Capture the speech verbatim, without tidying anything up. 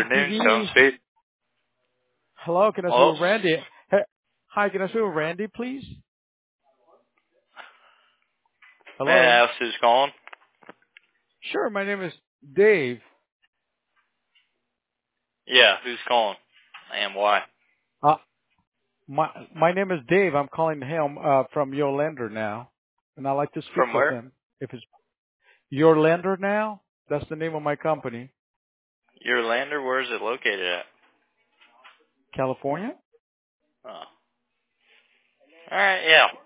afternoon, Stone T V. Speed. Hello, can I speak Hello? with Randy? Hey, hi, can I speak with Randy, please? May I Hello. ask who's calling? Sure, my name is Dave. Yeah, who's calling? And why? Uh, my my name is Dave. I'm calling him uh, from your lender now, and I'd like to speak From with where? him. If it's your lender now, that's the name of my company, Your lander, where is it located at? California. Oh. Alright, yeah.